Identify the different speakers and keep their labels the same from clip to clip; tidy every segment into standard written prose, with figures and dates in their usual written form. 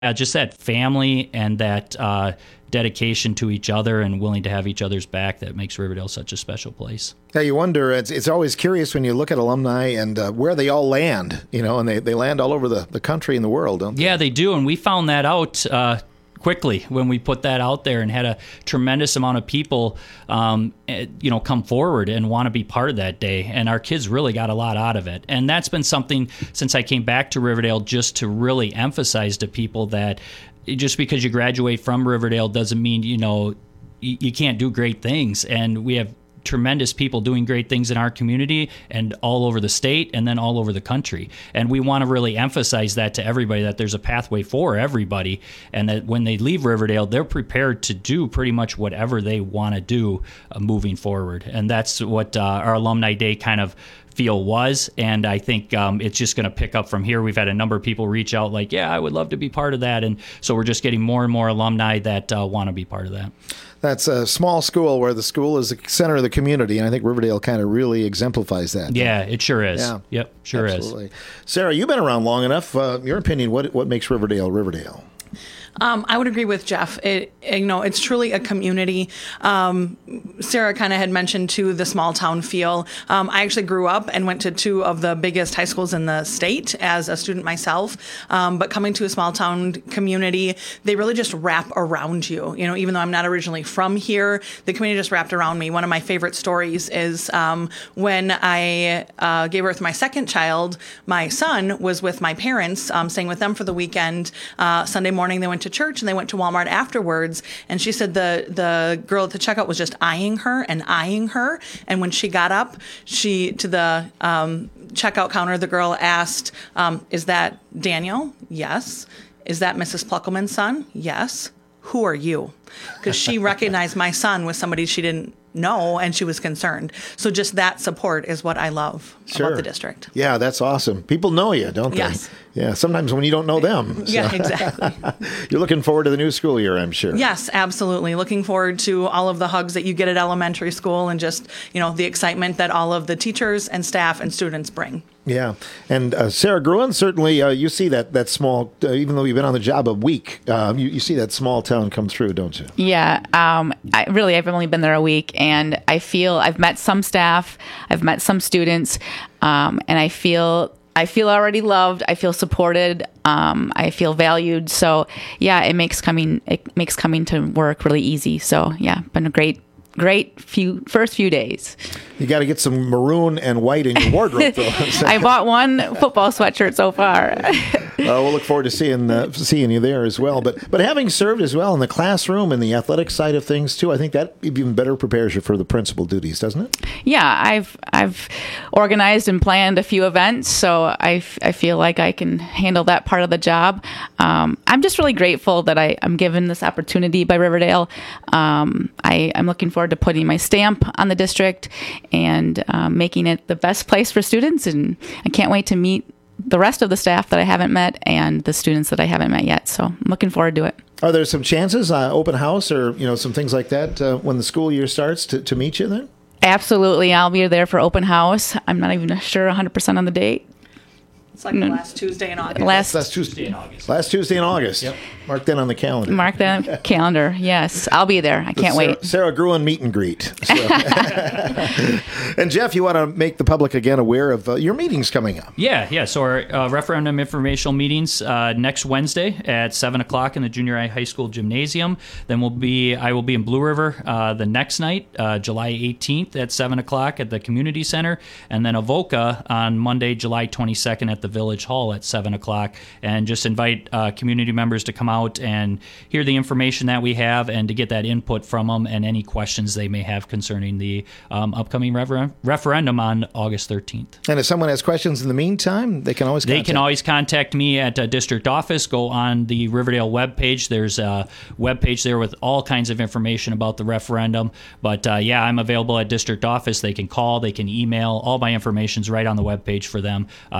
Speaker 1: just that family and that dedication to each other and willing to have each other's back that makes Riverdale such a special place.
Speaker 2: Yeah, you wonder, it's always curious when you look at alumni and where they all land, and they land all over the country and the world, don't they?
Speaker 1: Yeah, they do, and we found that out quickly when we put that out there and had a tremendous amount of people, come forward and want to be part of that day. And our kids really got a lot out of it. And that's been something since I came back to Riverdale, just to really emphasize to people that just because you graduate from Riverdale doesn't mean, you can't do great things. And we have tremendous people doing great things in our community and all over the state and then all over the country. And we want to really emphasize that to everybody, that there's a pathway for everybody, and that when they leave Riverdale, they're prepared to do pretty much whatever they want to do moving forward. And that's what our Alumni Day kind of feel was, and I think it's just going to pick up from here. We've had a number of people reach out like, yeah, I would love to be part of that, and so we're just getting more and more alumni that want to be part of that.
Speaker 2: That's a small school where the school is the center of the community, and I think Riverdale kind of really exemplifies that.
Speaker 1: Yeah, it sure is.
Speaker 2: Yeah.
Speaker 1: Yep, sure
Speaker 2: Absolutely.
Speaker 1: is.
Speaker 2: Sarah, you've been around long enough. Your opinion, what makes Riverdale Riverdale?
Speaker 3: I would agree with Jeff. It's truly a community. Sarah kind of had mentioned too the small town feel. I actually grew up and went to two of the biggest high schools in the state as a student myself. But coming to a small town community, they really just wrap around you. Even though I'm not originally from here, the community just wrapped around me. One of my favorite stories is when I gave birth to my second child. My son was with my parents, staying with them for the weekend. Sunday morning, they went to church and they went to Walmart afterwards, and she said the girl at the checkout was just eyeing her, and when she got up, to the checkout counter, the girl asked, is that Daniel? Yes. Is that Mrs. Pluckelman's son? Yes. Who are you? Because she recognized my son was somebody she didn't know, and she was concerned. So just that support is what I love about the district.
Speaker 2: Yeah, that's awesome. People know you, don't they?
Speaker 3: Yes.
Speaker 2: Yeah, sometimes when you don't know them. So.
Speaker 3: Yeah, exactly.
Speaker 2: You're looking forward to the new school year, I'm sure.
Speaker 3: Yes, absolutely. Looking forward to all of the hugs that you get at elementary school and just, the excitement that all of the teachers and staff and students bring.
Speaker 2: Yeah. And Sarah Gruen, certainly you see that small, even though you've been on the job a week, you see that small town come through, don't you?
Speaker 4: Yeah. I've only been there a week, and I feel I've met some staff, I've met some students, and I feel already loved. I feel supported. I feel valued. So yeah, it makes coming to work really easy. So yeah, been a great first few days.
Speaker 2: You got to get some maroon and white in your wardrobe, though.
Speaker 4: I bought one football sweatshirt so far.
Speaker 2: We'll look forward to seeing you there as well. But having served as well in the classroom and the athletic side of things too, I think that even better prepares you for the principal duties, doesn't it?
Speaker 4: Yeah, I've organized and planned a few events, so I feel like I can handle that part of the job. I'm just really grateful that I'm given this opportunity by Riverdale. I'm looking forward to putting my stamp on the district and making it the best place for students, and I can't wait to meet the rest of the staff that I haven't met and the students that I haven't met yet. So I'm looking forward to it.
Speaker 2: Are there some chances, open house or some things like that when the school year starts to meet you then?
Speaker 4: Absolutely. I'll be there for open house. I'm not even sure 100% on the date.
Speaker 3: It's like the last Tuesday in August.
Speaker 2: Last Tuesday in August. Last Tuesday in August.
Speaker 1: Yep.
Speaker 2: Mark that on the calendar.
Speaker 4: Mark that on the calendar. Yes, I'll be there. I can't wait.
Speaker 2: Sarah Gruen meet and greet. So. And Jeff, you want to make the public again aware of your meetings coming up?
Speaker 1: Yeah. So our referendum informational meetings next Wednesday at 7:00 in the junior high school gymnasium. Then I will be in Blue River the next night, July 18th at 7:00 at the community center, and then Avoca on Monday, July 22nd at the Village Hall at 7:00. And just invite community members to come out and hear the information that we have and to get that input from them and any questions they may have concerning the upcoming referendum on August 13th.
Speaker 2: And if someone has questions in the meantime, they can always
Speaker 1: contact me at district office. Go on the Riverdale webpage. There's a webpage there with all kinds of information about the referendum. But I'm available at district office. They can call, they can email. All my information's right on the webpage for them. They have access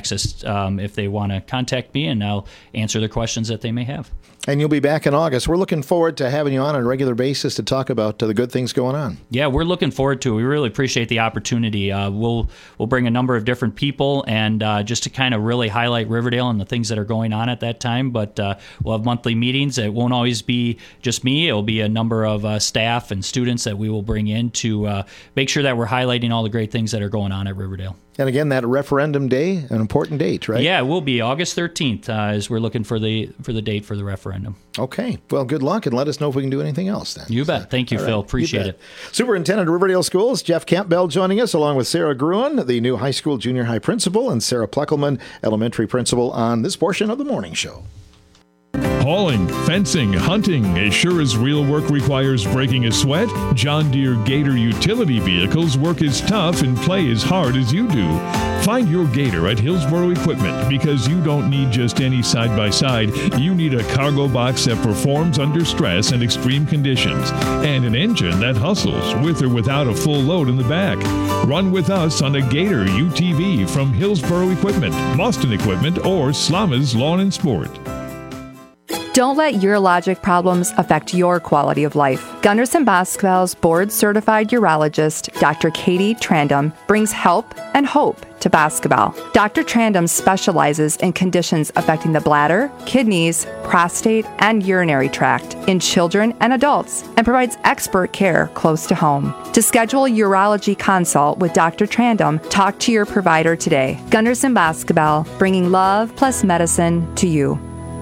Speaker 1: access if they want to contact me, and I'll answer the questions that they may have.
Speaker 2: And you'll be back in August. We're looking forward to having you on a regular basis to talk about the good things going on.
Speaker 1: Yeah, we're looking forward to it. We really appreciate the opportunity. We'll bring a number of different people, and just to kind of really highlight Riverdale and the things that are going on at that time. But we'll have monthly meetings. It won't always be just me. It will be a number of staff and students that we will bring in to make sure that we're highlighting all the great things that are going on at Riverdale.
Speaker 2: And again, that referendum day, an important date, right?
Speaker 1: Yeah, it will be August 13th as we're looking for the date for the referendum.
Speaker 2: Okay. Well, good luck, and let us know if we can do anything else then.
Speaker 1: You bet. Thank you, Phil. Appreciate it.
Speaker 2: Superintendent of Riverdale Schools, Jeff Campbell, joining us, along with Sarah Gruen, the new high school junior high principal, and Sarah Pleckelman, elementary principal, on this portion of the morning show.
Speaker 5: Hauling, fencing, hunting, as sure as real work requires breaking a sweat, John Deere Gator utility vehicles work as tough and play as hard as you do. Find your Gator at Hillsboro Equipment, because you don't need just any side-by-side. You need a cargo box that performs under stress and extreme conditions, and an engine that hustles with or without a full load in the back. Run with us on a Gator UTV from Hillsboro Equipment, Boston Equipment, or Slama's Lawn and Sport.
Speaker 6: Don't let urologic problems affect your quality of life. Gunderson Basketball's board-certified urologist, Dr. Katie Trandum, brings help and hope to basketball. Dr. Trandum specializes in conditions affecting the bladder, kidneys, prostate, and urinary tract in children and adults, and provides expert care close to home. To schedule a urology consult with Dr. Trandum, talk to your provider today. Gunderson Basketball, bringing love plus medicine to you.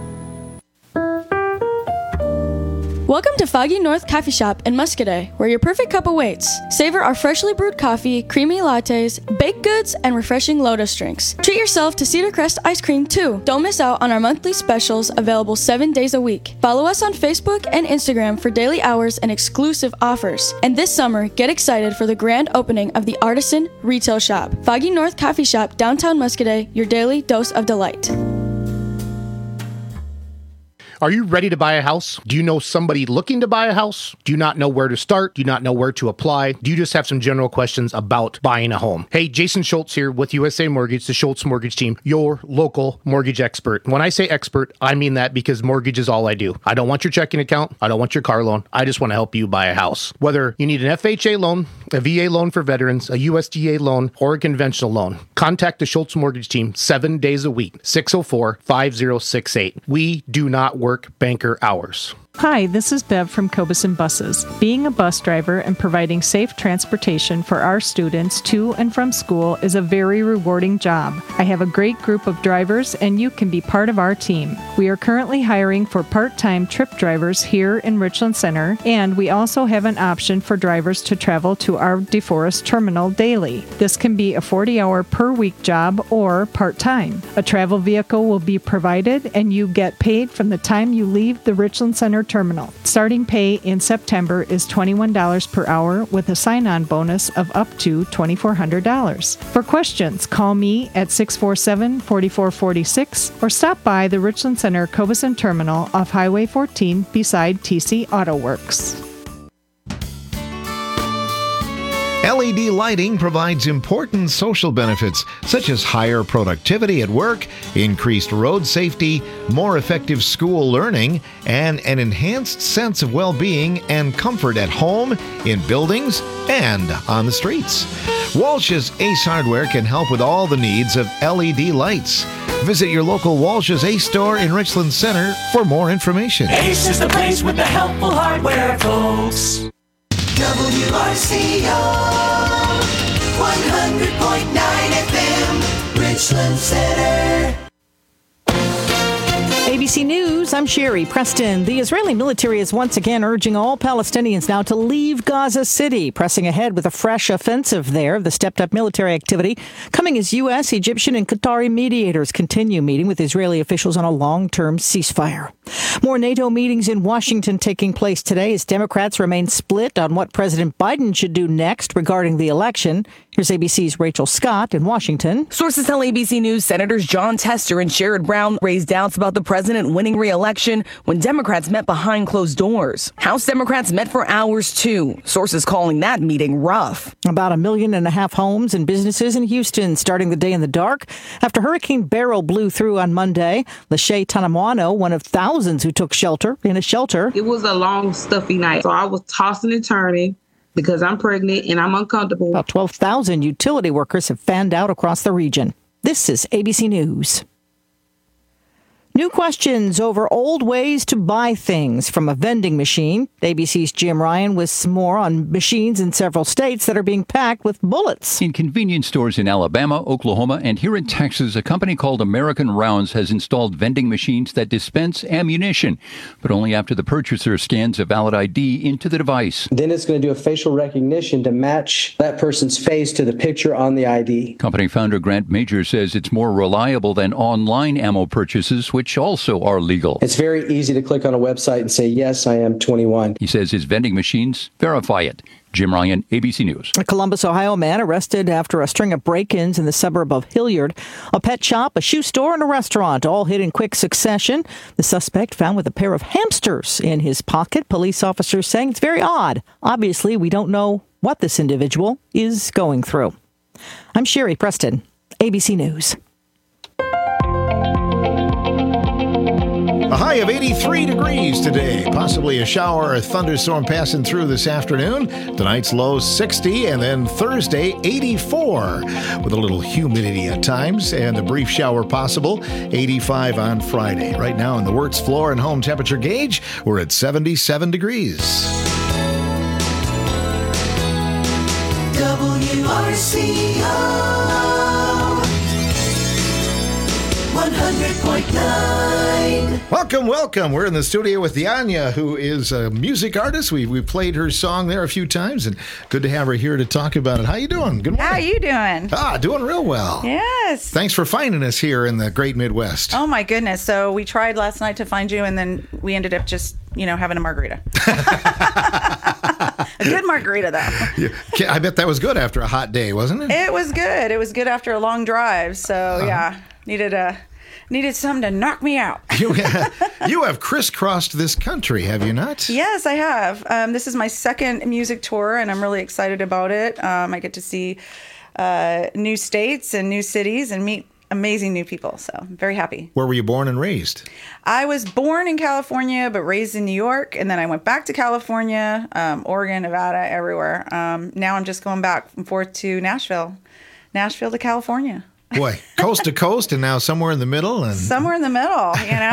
Speaker 7: Welcome to Foggy North Coffee Shop in Muscadet, where your perfect cup awaits. Savor our freshly brewed coffee, creamy lattes, baked goods, and refreshing Lotus drinks. Treat yourself to Cedar Crest ice cream, too. Don't miss out on our monthly specials available 7 days a week. Follow us on Facebook and Instagram for daily hours and exclusive offers. And this summer, get excited for the grand opening of the Artisan Retail Shop. Foggy North Coffee Shop, downtown Muscadet, your daily dose of delight.
Speaker 8: Are you ready to buy a house? Do you know somebody looking to buy a house? Do you not know where to start? Do you not know where to apply? Do you just have some general questions about buying a home? Hey, Jason Schultz here with USA Mortgage, the Schultz Mortgage Team, your local mortgage expert. When I say expert, I mean that because mortgage is all I do. I don't want your checking account. I don't want your car loan. I just want to help you buy a house. Whether you need an FHA loan, a VA loan for veterans, a USDA loan, or a conventional loan, contact the Schultz Mortgage Team 7 days a week, 604-5068. We do not work banker hours.
Speaker 9: Hi, this is Bev from Cobeson Buses. Being a bus driver and providing safe transportation for our students to and from school is a very rewarding job. I have a great group of drivers, and you can be part of our team. We are currently hiring for part-time trip drivers here in Richland Center, and we also have an option for drivers to travel to our DeForest terminal daily. This can be a 40-hour per week job or part-time. A travel vehicle will be provided, and you get paid from the time you leave the Richland Center terminal. Starting pay in September is $21 per hour with a sign-on bonus of up to $2,400. For questions, call me at 647-4446 or stop by the Richland Center Cobeson Terminal off Highway 14 beside TC Auto Works.
Speaker 10: LED lighting provides important social benefits such as higher productivity at work, increased road safety, more effective school learning, and an enhanced sense of well-being and comfort at home, in buildings, and on the streets. Walsh's Ace Hardware can help with all the needs of LED lights. Visit your local Walsh's Ace store in Richland Center for more information.
Speaker 11: Ace is the place with the helpful hardware, folks. WRCO 100.9 FM, Richland Center.
Speaker 12: ABC News, I'm Sherry Preston. The Israeli military is once again urging all Palestinians now to leave Gaza City, pressing ahead with a fresh offensive there. The stepped-up military activity coming as U.S., Egyptian, and Qatari mediators continue meeting with Israeli officials on a long-term ceasefire. More NATO meetings in Washington taking place today as Democrats remain split on what President Biden should do next regarding the election. Here's ABC's Rachel Scott in Washington.
Speaker 13: Sources tell ABC News Senators Jon Tester and Sherrod Brown raised doubts about the president winning re-election when Democrats met behind closed doors. House Democrats met for hours, too. Sources calling that meeting rough.
Speaker 12: About 1.5 million homes and businesses in Houston starting the day in the dark after Hurricane Beryl blew through on Monday. Lachey Tanamwano, one of thousands who took shelter in a shelter.
Speaker 14: It was a long, stuffy night, so I was tossing and turning because I'm pregnant and I'm uncomfortable.
Speaker 12: About 12,000 utility workers have fanned out across the region. This is ABC News. New questions over old ways to buy things from a vending machine. ABC's Jim Ryan with some more on machines in several states that are being packed with bullets.
Speaker 15: In convenience stores in Alabama, Oklahoma, and here in Texas, a company called American Rounds has installed vending machines that dispense ammunition, but only after the purchaser scans a valid ID into the device.
Speaker 16: Then it's going to do a facial recognition to match that person's face to the picture on the ID.
Speaker 15: Company founder Grant Major says it's more reliable than online ammo purchases, which also are legal.
Speaker 16: It's very easy to click on a website and say, yes, I am 21.
Speaker 15: He says his vending machines verify it. Jim Ryan, ABC News.
Speaker 12: A Columbus, Ohio man arrested after a string of break-ins in the suburb of Hilliard. A pet shop, a shoe store, and a restaurant all hit in quick succession. The suspect found with a pair of hamsters in his pocket. Police officers saying it's very odd. Obviously, we don't know what this individual is going through. I'm Sherry Preston, ABC News.
Speaker 2: A high of 83 degrees today. Possibly a shower or a thunderstorm passing through this afternoon. Tonight's low 60, and then Thursday 84 with a little humidity at times and a brief shower possible. 85 on Friday. Right now in the Wirtz floor and home temperature gauge, we're at 77 degrees.
Speaker 11: WRCO 100.9.
Speaker 2: Welcome. We're in the studio with Dianya, who is a music artist. We played her song there a few times, and good to have her here to talk about it. How you doing? Good morning.
Speaker 17: How you doing?
Speaker 2: Doing real well.
Speaker 17: Yes.
Speaker 2: Thanks for finding us here in the great Midwest.
Speaker 17: Oh, my goodness. So we tried last night to find you, and then we ended up just, having a margarita. A good margarita, though.
Speaker 2: Yeah. I bet that was good after a hot day, wasn't it?
Speaker 17: It was good. It was good after a long drive. So, yeah, needed something to knock me out.
Speaker 2: You have crisscrossed this country, have you not?
Speaker 17: Yes, I have. This is my second music tour, and I'm really excited about it. I get to see new states and new cities and meet amazing new people, so I'm very happy.
Speaker 2: Where were you born and raised?
Speaker 17: I was born in California, but raised in New York, and then I went back to California, Oregon, Nevada, everywhere. Now I'm just going back and forth to Nashville to California.
Speaker 2: Boy, coast to coast, and now somewhere in the middle.
Speaker 17: Somewhere in the middle,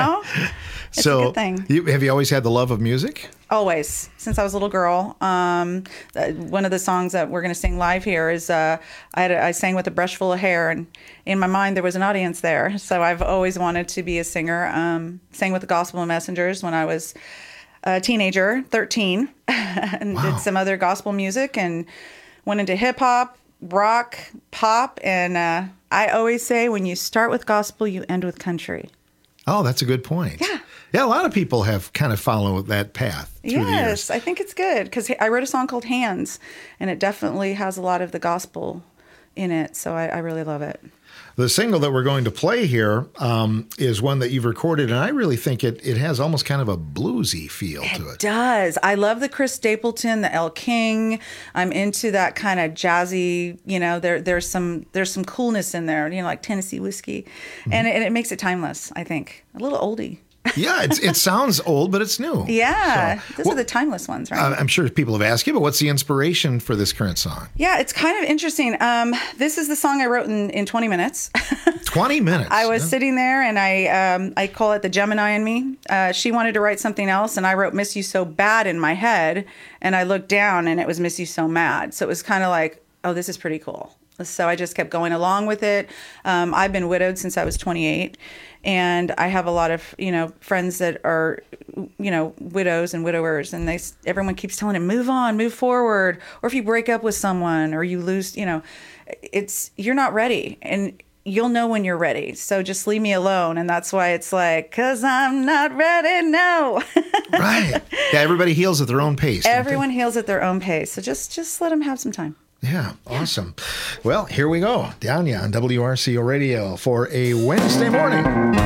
Speaker 17: It's a good thing.
Speaker 2: Have you always had the love of music?
Speaker 17: Always, since I was a little girl. One of the songs that we're going to sing live here is I sang with a brush full of hair, and in my mind there was an audience there. So I've always wanted to be a singer. Sang with the Gospel Messengers when I was a teenager, 13, and did some other gospel music, and went into hip hop, rock, pop, and I always say when you start with gospel, you end with country.
Speaker 2: Oh, that's a good point. Yeah, a lot of people have kind of followed that path through the years.
Speaker 17: Yes, I think it's good because I wrote a song called Hands, and it definitely has a lot of the gospel in it, so I really love it.
Speaker 2: The single that we're going to play here is one that you've recorded, and I really think it has almost kind of a bluesy feel to it.
Speaker 17: It does. I love the Chris Stapleton, the Elle King. I'm into that kind of jazzy, there's some coolness in there, like Tennessee whiskey. Mm-hmm. And it makes it timeless, I think. A little oldie.
Speaker 2: Yeah, it sounds old, but it's new.
Speaker 17: Yeah, those are the timeless ones, right?
Speaker 2: I'm sure people have asked you, but what's the inspiration for this current song?
Speaker 17: Yeah, it's kind of interesting. This is the song I wrote in 20 minutes.
Speaker 2: 20 minutes?
Speaker 17: I was sitting there, and I call it the Gemini in me. She wanted to write something else, and I wrote Miss You So Bad in my head, and I looked down, and it was Miss You So Mad. So it was kind of like, oh, this is pretty cool. So I just kept going along with it. I've been widowed since I was 28. And I have a lot of, friends that are, widows and widowers, and everyone keeps telling them, move on, move forward. Or if you break up with someone or you lose, you're not ready. And you'll know when you're ready. So just leave me alone. And that's why it's like, 'cause I'm not ready, no.
Speaker 2: Right. Yeah, everybody heals at their own pace.
Speaker 17: Everyone heals at their own pace. So just let them have some time.
Speaker 2: Yeah, awesome. Well, here we go. Dianya on WRCO Radio for a Wednesday morning.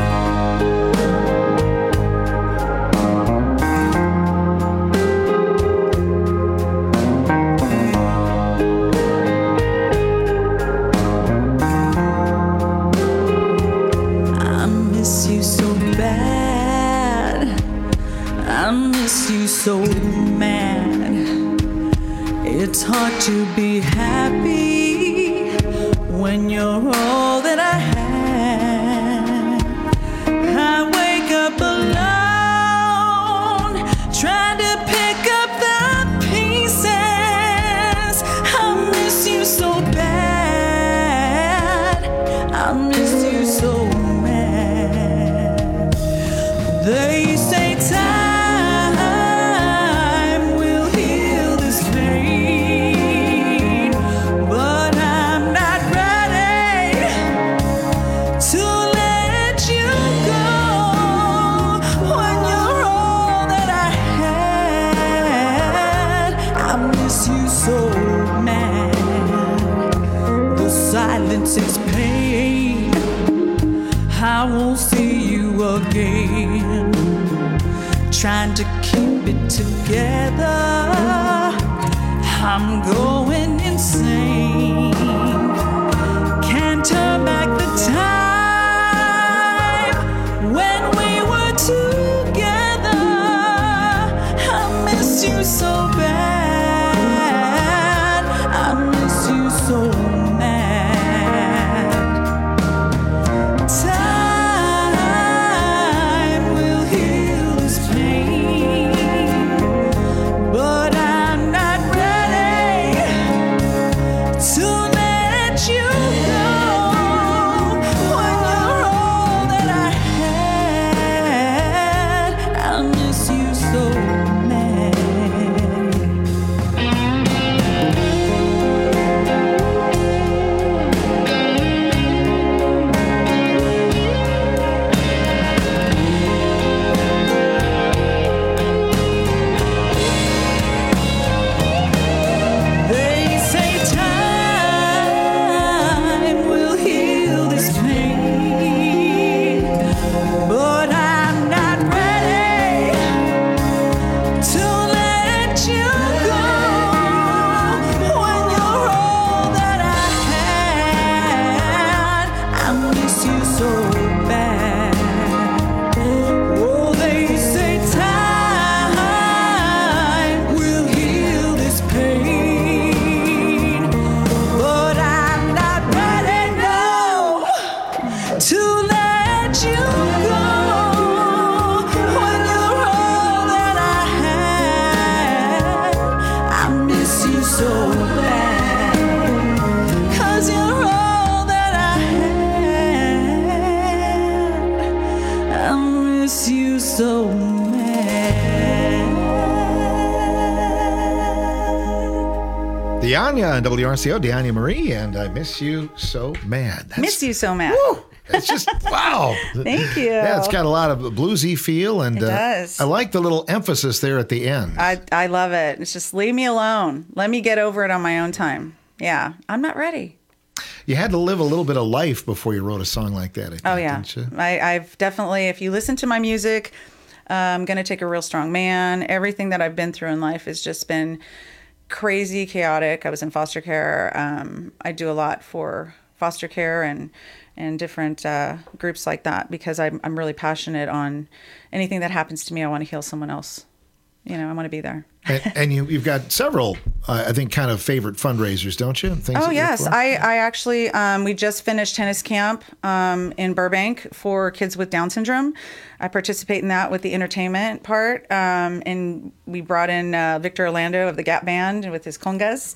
Speaker 18: So mad, it's hard to be happy when you're all that I have. I wake up alone, trying to pick up the pieces. I miss you so bad, I miss you so bad. They say time is pain. I won't see you again. Trying to keep it together, I'm going insane. Can't turn back the time when we were together. I miss you so bad, I miss you so bad.
Speaker 2: Dianya on WRCO, Dianya Marie, and I miss you so mad.
Speaker 17: Miss you so mad.
Speaker 2: Woo, it's just, wow.
Speaker 17: Thank you.
Speaker 2: Yeah, it's got a lot of bluesy feel, and
Speaker 17: it does.
Speaker 2: I like the little emphasis there at the end.
Speaker 17: I love it. It's just leave me alone. Let me get over it on my own time. Yeah, I'm not ready.
Speaker 2: You had to live a little bit of life before you wrote a song like that, I think,
Speaker 17: oh, yeah.
Speaker 2: didn't you?
Speaker 17: I've definitely, if you listen to my music, I'm going to take a real strong man. Everything that I've been through in life has just been crazy chaotic. I was in foster care. I do a lot for foster care and different groups like that because I'm really passionate on anything that happens to me. I want to heal someone else. You know, I want to be there.
Speaker 2: And you've got several, I think, kind of favorite fundraisers, don't you? Things
Speaker 17: oh, yes. I actually, we just finished tennis camp in Burbank for kids with Down syndrome. I participate in that with the entertainment part. And we brought in Victor Orlando of the Gap Band with his congas.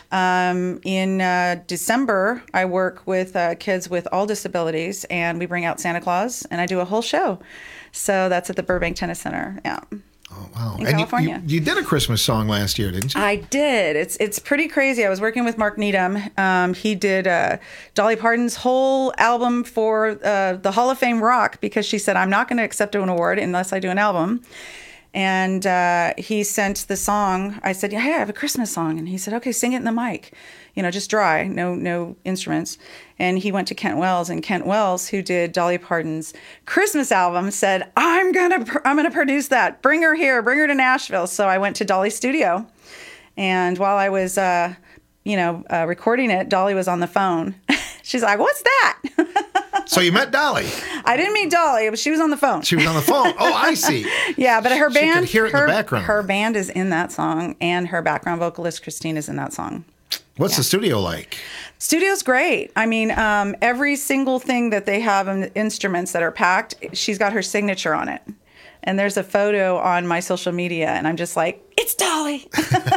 Speaker 17: In December, I work with kids with all disabilities, and we bring out Santa Claus, and I do a whole show. So that's at the Burbank Tennis Center. Yeah.
Speaker 2: Wow.
Speaker 17: in
Speaker 2: And
Speaker 17: California.
Speaker 2: you did a Christmas song last year, didn't you?
Speaker 17: I did. It's pretty crazy. I was working with Mark Needham. He did Dolly Parton's whole album for the Hall of Fame Rock because she said, I'm not going to accept an award unless I do an album. And he sent the song. I said, yeah, I have a Christmas song. And he said, okay, sing it in the mic. Just dry, no instruments. And he went to Kent Wells, and Kent Wells, who did Dolly Parton's Christmas album, said, I'm gonna produce that. Bring her here, bring her to Nashville. So I went to Dolly's studio, and while I was, recording it, Dolly was on the phone. She's like, "What's that?"
Speaker 2: So you met Dolly?
Speaker 17: I didn't meet Dolly, but she was on the phone.
Speaker 2: She was on the phone. Oh, I see.
Speaker 17: Yeah, but her band,
Speaker 2: she could hear it in the background.
Speaker 17: Her band is in that song, and her background vocalist Christine is in that song.
Speaker 2: What's the studio like?
Speaker 17: Studio's great. I mean, every single thing that they have in the instruments that are packed, she's got her signature on it. And there's a photo on my social media, and I'm just like, it's Dolly.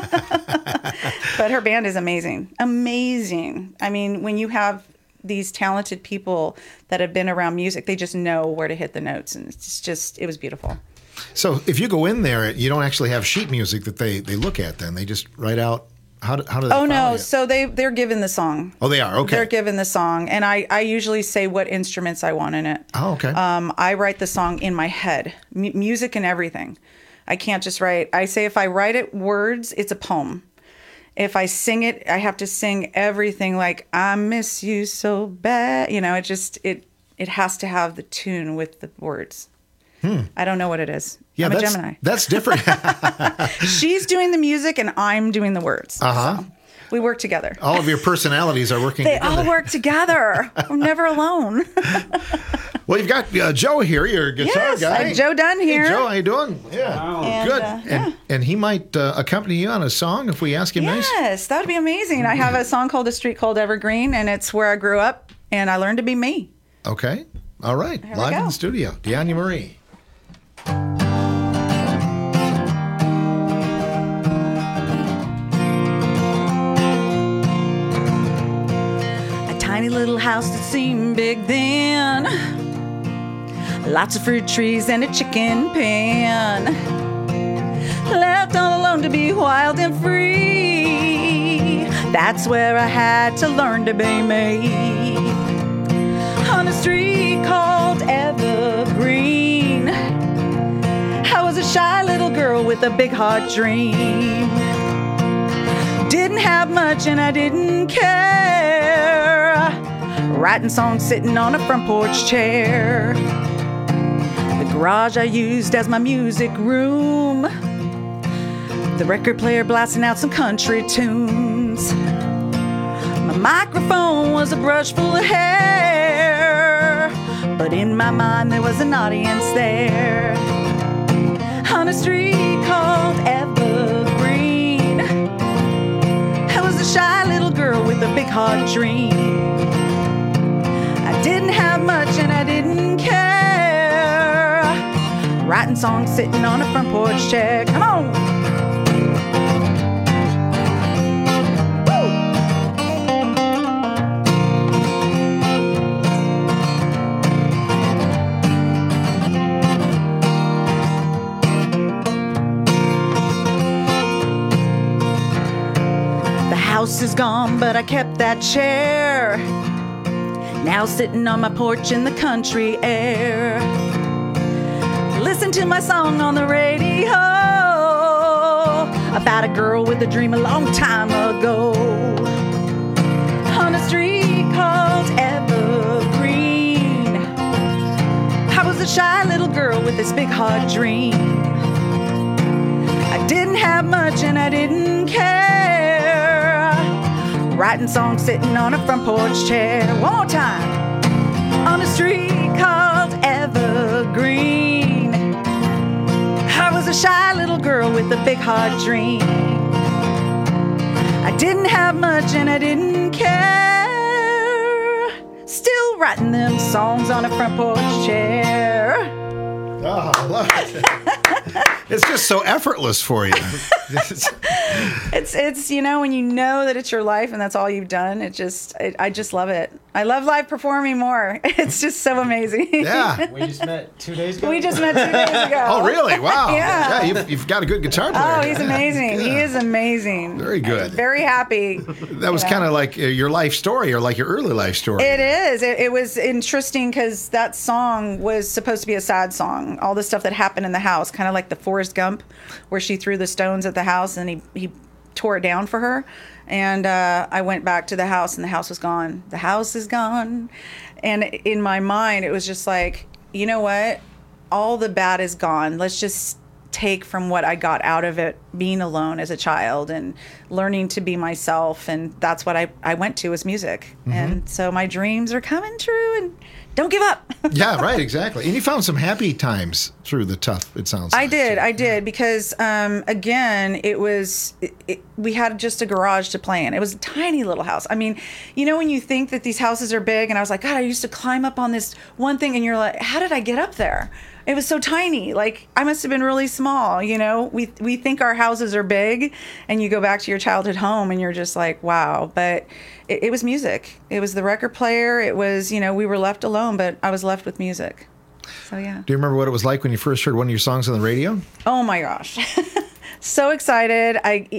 Speaker 17: But her band is amazing. Amazing. I mean, when you have these talented people that have been around music, they just know where to hit the notes. And it was beautiful.
Speaker 2: So if you go in there, you don't actually have sheet music that they look at then. They just write out. How do they follow you?
Speaker 17: So they're given the song.
Speaker 2: Oh, they are? Okay.
Speaker 17: They're given the song. And I usually say what instruments I want in it.
Speaker 2: Oh, okay.
Speaker 17: I write the song in my head, music and everything. I can't just write. I say if I write it words, it's a poem. If I sing it, I have to sing everything like, I miss you so bad. It has to have the tune with the words. I don't know what it is.
Speaker 2: Yeah,
Speaker 17: I'm a Gemini.
Speaker 2: That's different.
Speaker 17: She's doing the music and I'm doing the words.
Speaker 2: Uh-huh.
Speaker 17: So we work together.
Speaker 2: All of your personalities are working together.
Speaker 17: They all work together. I'm never alone.
Speaker 2: Well, you've got Joe here, your guitar guy.
Speaker 17: Joe Dunn here.
Speaker 2: Hey, Joe, how you doing? Yeah.
Speaker 17: And,
Speaker 2: good. And he might accompany you on a song if we ask him nice.
Speaker 17: Yes, that would be amazing. I have a song called A Street Called Evergreen, and it's where I grew up, and I learned to be me.
Speaker 2: Okay. All right.
Speaker 17: Here
Speaker 2: Live
Speaker 17: we go.
Speaker 2: in the studio. Deanya Marie.
Speaker 17: Tiny little house that seemed big then. Lots of fruit trees and a chicken pen. Left all alone to be wild and free. That's where I had to learn to be me. On a street called Evergreen, I was a shy little girl with a big heart dream. Didn't have much and I didn't care. Writing songs sitting on a front porch chair. The garage I used as my music room. The record player blasting out some country tunes. My microphone was a brush full of hair. But in my mind there was an audience there. On a street called Evergreen, I was a shy little girl with a big heart dream. I didn't have much and I didn't care. Writing songs sitting on a front porch chair. Come on! The house is gone, but I kept that chair. Now sitting on my porch in the country air. Listen to my song on the radio about a girl with a dream a long time ago. On a street called Evergreen, I was a shy little girl with this big heart dream. I didn't have much and I didn't care. Writing songs sitting on a front porch chair. One more time. On a street called Evergreen, I was a shy little girl with a big heart dream. I didn't have much and I didn't care. Still writing them songs on a front porch chair.
Speaker 2: Oh, I love it. It's just so effortless for you.
Speaker 17: It's when you know that it's your life and that's all you've done. I just love it. I love live performing more. It's just so amazing.
Speaker 2: Yeah.
Speaker 19: We just met 2 days ago.
Speaker 17: We just met 2 days ago.
Speaker 2: Oh, really? Wow.
Speaker 17: Yeah.
Speaker 2: You've got a good guitar player.
Speaker 17: Oh, he's amazing. He is amazing.
Speaker 2: Very good.
Speaker 17: I'm very happy.
Speaker 2: That was kind of like your life story, or like your early life story.
Speaker 17: It is. It was interesting because that song was supposed to be a sad song. All the stuff that happened in the house, kind of like the Forrest Gump, where she threw the stones at the house and he tore it down for her. And I went back to the house and the house was gone. The house is gone. And in my mind, it was just like, you know what? All the bad is gone. Let's just take from what I got out of it being alone as a child and learning to be myself. And that's what I went to was music.
Speaker 2: Mm-hmm.
Speaker 17: And so my dreams are coming true, and don't give up.
Speaker 2: Yeah, right, exactly. And you found some happy times through the tough, it sounds like.
Speaker 17: I did because, again, we had just a garage to play in. It was a tiny little house. I mean, you know, when you think that these houses are big, and I was like, God, I used to climb up on this one thing, and you're like, how did I get up there? It was so tiny. Like, I must have been really small, you know? We think our houses are big, and you go back to your childhood home, and you're just like, wow. But it was music. It was the record player. It was, you know, we were left alone, but I was left with music. So, yeah.
Speaker 2: Do you remember what it was like when you first heard one of your songs on the radio?
Speaker 17: Oh, my gosh. So excited. I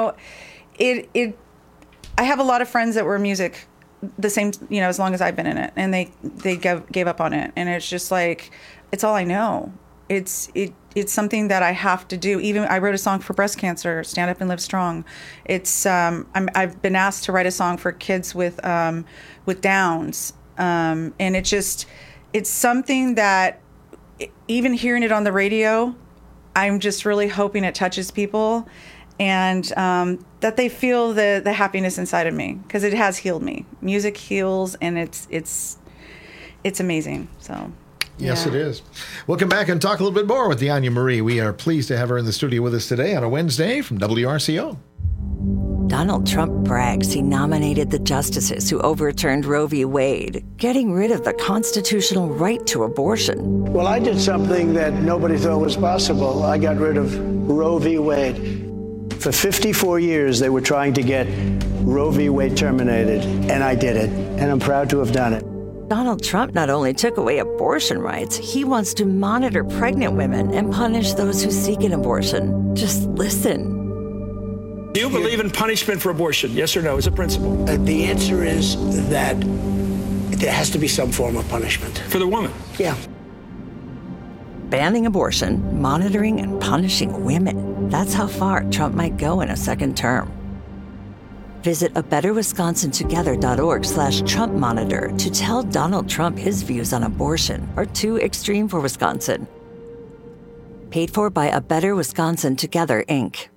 Speaker 17: have a lot of friends that were music the same, you know, as long as I've been in it, and they gave up on it. And it's just like, it's all I know. It's something that I have to do. Even I wrote a song for breast cancer, Stand Up and Live Strong. It's I've been asked to write a song for kids with Downs, and it's something that even hearing it on the radio, I'm just really hoping it touches people, and that they feel the happiness inside of me, because it has healed me. Music heals, and it's amazing. So.
Speaker 2: Yes, it is. We'll come back and talk a little bit more with Deanya Marie. We are pleased to have her in the studio with us today on a Wednesday from WRCO.
Speaker 20: Donald Trump brags he nominated the justices who overturned Roe v. Wade, getting rid of the constitutional right to abortion.
Speaker 21: Well, I did something that nobody thought was possible. I got rid of Roe v. Wade. For 54 years, they were trying to get Roe v. Wade terminated, and I did it, and I'm proud to have done it.
Speaker 20: Donald Trump not only took away abortion rights, he wants to monitor pregnant women and punish those who seek an abortion. Just listen.
Speaker 22: Do you believe in punishment for abortion? Yes or no, as a principle?
Speaker 21: The answer is that there has to be some form of punishment.
Speaker 22: For the woman?
Speaker 21: Yeah.
Speaker 20: Banning abortion, monitoring, and punishing women. That's how far Trump might go in a second term. Visit abetterwisconsintogether.org/Trump Monitor to tell Donald Trump his views on abortion are too extreme for Wisconsin. Paid for by A Better Wisconsin Together, Inc.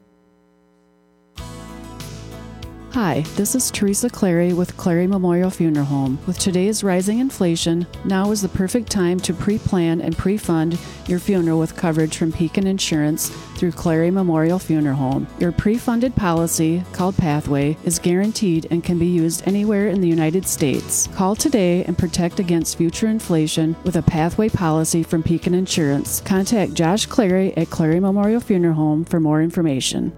Speaker 23: Hi, this is Teresa Clary with Clary Memorial Funeral Home. With today's rising inflation, now is the perfect time to pre-plan and pre-fund your funeral with coverage from Pekin Insurance through Clary Memorial Funeral Home. Your pre-funded policy, called Pathway, is guaranteed and can be used anywhere in the United States. Call today and protect against future inflation with a Pathway policy from Pekin Insurance. Contact Josh Clary at Clary Memorial Funeral Home for more information.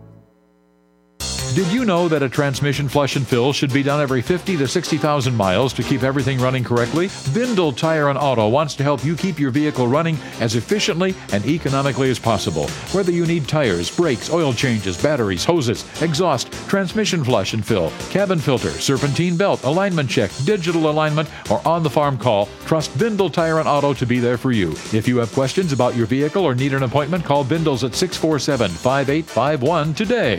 Speaker 24: Did you know that a transmission flush and fill should be done every 50 to 60,000 miles to keep everything running correctly? Bindle Tire and Auto wants to help you keep your vehicle running as efficiently and economically as possible. Whether you need tires, brakes, oil changes, batteries, hoses, exhaust, transmission flush and fill, cabin filter, serpentine belt, alignment check, digital alignment, or on-the-farm call, trust Bindle Tire and Auto to be there for you. If you have questions about your vehicle or need an appointment, call Bindles at 647-5851 today.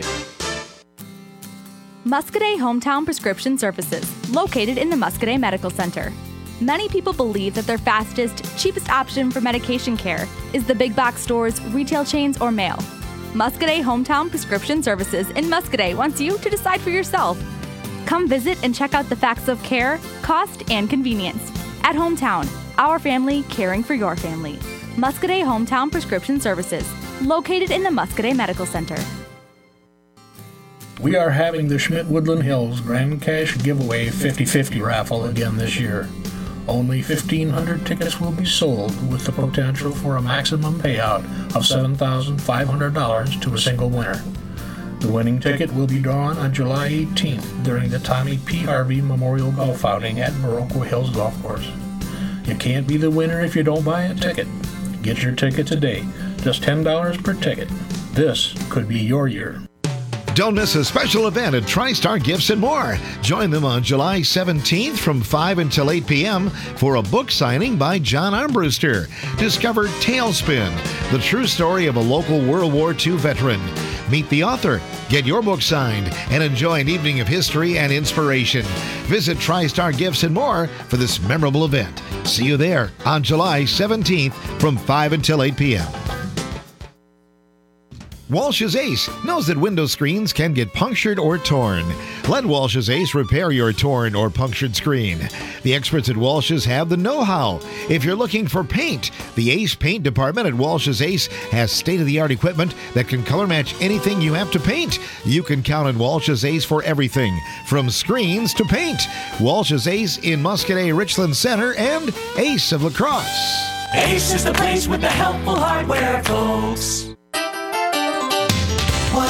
Speaker 25: Muscadet Hometown Prescription Services, located in the Muscadet Medical Center. Many people believe that their fastest, cheapest option for medication care is the big box stores, retail chains, or mail. Muscadet Hometown Prescription Services in Muscadet wants you to decide for yourself. Come visit and check out the facts of care, cost, and convenience. At Hometown, our family caring for your family. Muscadet Hometown Prescription Services, located in the Muscadet Medical Center.
Speaker 26: We are having the Schmidt Woodland Hills Grand Cash Giveaway 50/50 raffle again this year. Only 1,500 tickets will be sold, with the potential for a maximum payout of $7,500 to a single winner. The winning ticket will be drawn on July 18th during the Tommy P. Harvey Memorial Golf Outing at Baroque Hills Golf Course. You can't be the winner if you don't buy a ticket. Get your ticket today. Just $10 per ticket. This could be your year.
Speaker 10: Don't miss a special event at TriStar Gifts and More. Join them on July 17th from 5 until 8 p.m. for a book signing by John Armbruster. Discover Tailspin, the true story of a local World War II veteran. Meet the author, get your book signed, and enjoy an evening of history and inspiration. Visit TriStar Gifts and More for this memorable event. See you there on July 17th from 5 until 8 p.m. Walsh's Ace knows that window screens can get punctured or torn. Let Walsh's Ace repair your torn or punctured screen. The experts at Walsh's have the know-how. If you're looking for paint, the Ace Paint Department at Walsh's Ace has state-of-the-art equipment that can color match anything you have to paint. You can count on Walsh's Ace for everything, from screens to paint. Walsh's Ace in Muscadet Richland Center and Ace of La Crosse.
Speaker 11: Ace is the place with the helpful hardware, folks. 100.9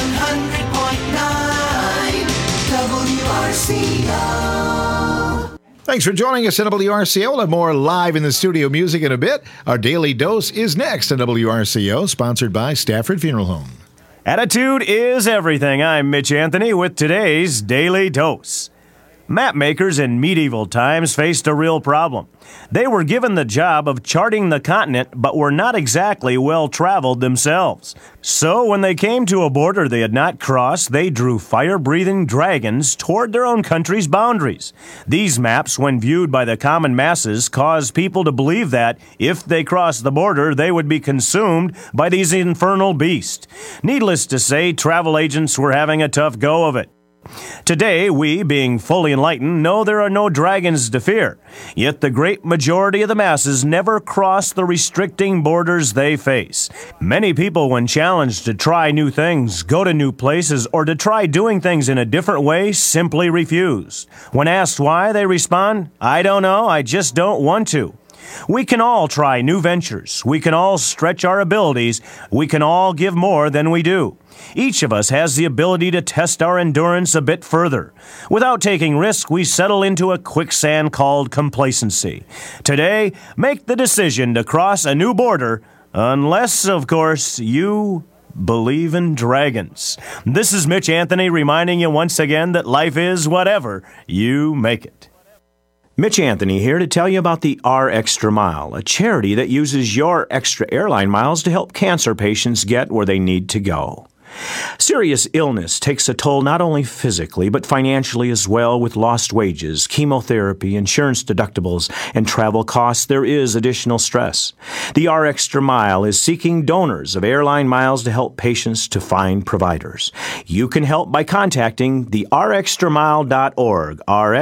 Speaker 11: WRCO.
Speaker 2: Thanks for joining us at WRCO. We'll have more live in the studio music in a bit. Our Daily Dose is next on WRCO, sponsored by Stafford Funeral Home.
Speaker 1: Attitude is everything. I'm Mitch Anthony with today's Daily Dose. Map makers in medieval times faced a real problem. They were given the job of charting the continent, but were not exactly well-traveled themselves. So when they came to a border they had not crossed, they drew fire-breathing dragons toward their own country's boundaries. These maps, when viewed by the common masses, caused people to believe that if they crossed the border, they would be consumed by these infernal beasts. Needless to say, travel agents were having a tough go of it. Today, we, being fully enlightened, know there are no dragons to fear. Yet the great majority of the masses never cross the restricting borders they face. Many people, when challenged to try new things, go to new places, or to try doing things in a different way, simply refuse. When asked why, they respond, "I don't know, I just don't want to." We can all try new ventures. We can all stretch our abilities. We can all give more than we do. Each of us has the ability to test our endurance a bit further. Without taking risk, we settle into a quicksand called complacency. Today, make the decision to cross a new border, unless, of course, you believe in dragons. This is Mitch Anthony reminding you once again that life is whatever you make it. Mitch Anthony here to tell you about the R Extra Mile, a charity that uses your extra airline miles to help cancer patients get where they need to go. Serious illness takes a toll not only physically, but financially as well. With lost wages, chemotherapy, insurance deductibles, and travel costs, there is additional stress. The R Extra Mile is seeking donors of airline miles to help patients to find providers. You can help by contacting the rxtramile.org,